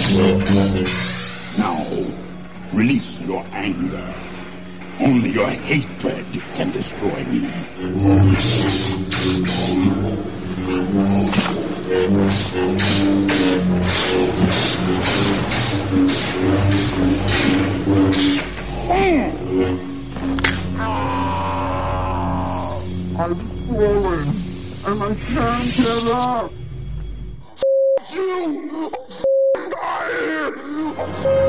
Now, release your anger. Only your hatred can destroy me. I've fallen, and I can't get up. F*** you! I'll die here!